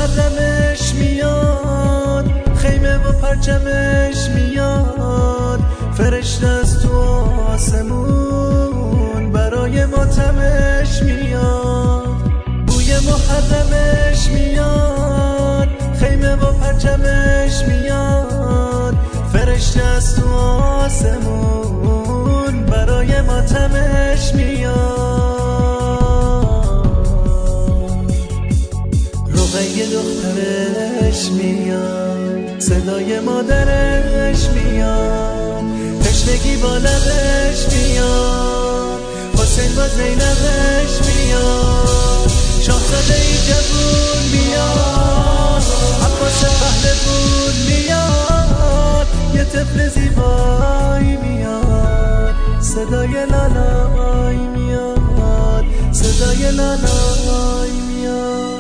محرمش میاد، خیمه و پرچمش میاد، فرشته از تو آسمون برای ماتمش میاد. بوی محرمش میاد، خیمه و پرچمش میاد، فرشته از تو آسمون برای ماتمش میاد. رقیه دخترش میاد، صدای مادرش میاد، تشنگی با لبش میاد، حسین با زینبش میاد، شاهزاده ای جوون میاد، عباس پهلوون میاد، یه طفل زیبایی میاد، صدای لالای میاد، صدای لالای میاد.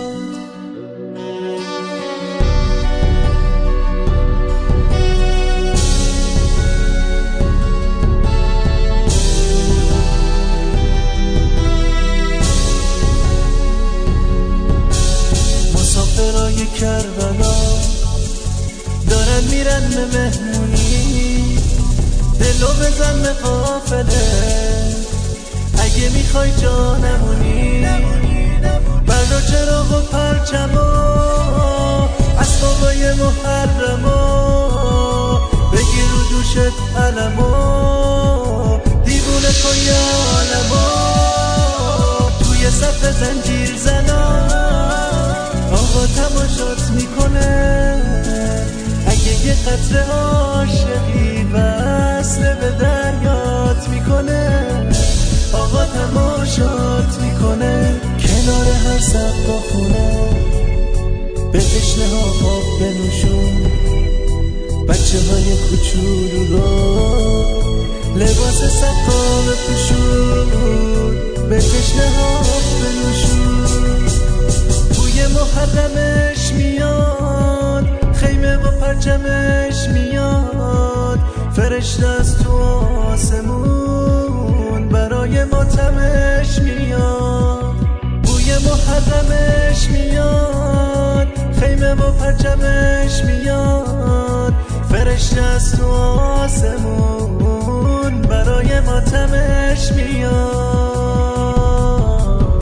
مسافرای کربلا دارن میرن به مهمونی، دلو بزن به قافله اگه میخوای جا نمونی. برا چراغ و پرچما اسبابای محرما، بگیر رو دوشت علما، دیوونه کن یا عالما، توی صف زنجیر زنا آقا تماشات میکنه، اگه یه قطره عاشقی وصله به دریات میکنه، آقا تماشات میکنه، کنار هر سقاخونه به تشنه ها آب بنوشون، بچه های کوچولو رو لباس سقا بپوشون، به تشنه ها آب بنوشون. بوی محرمش میاد، خیمه و پرچمش میاد، فرشته از تو آسمون برای ماتمش میاد. بوی محرمش میاد، خیمه و پرچمش میاد، فرشته از تو آسمون برای ماتمش میاد.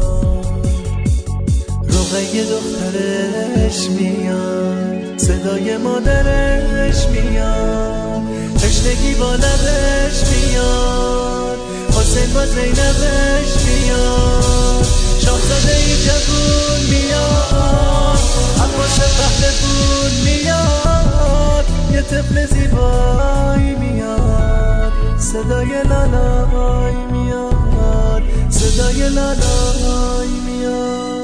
رقیه دخترش میاد، صدای مادرش میاد، تشنگی با لبش میاد، حسین با زینبش میاد، شاهزاده ای جوون میاد، عباس پهلوون میاد، یه طفل زیبایی میاد، صدای لالای میاد، صدای لالای میاد.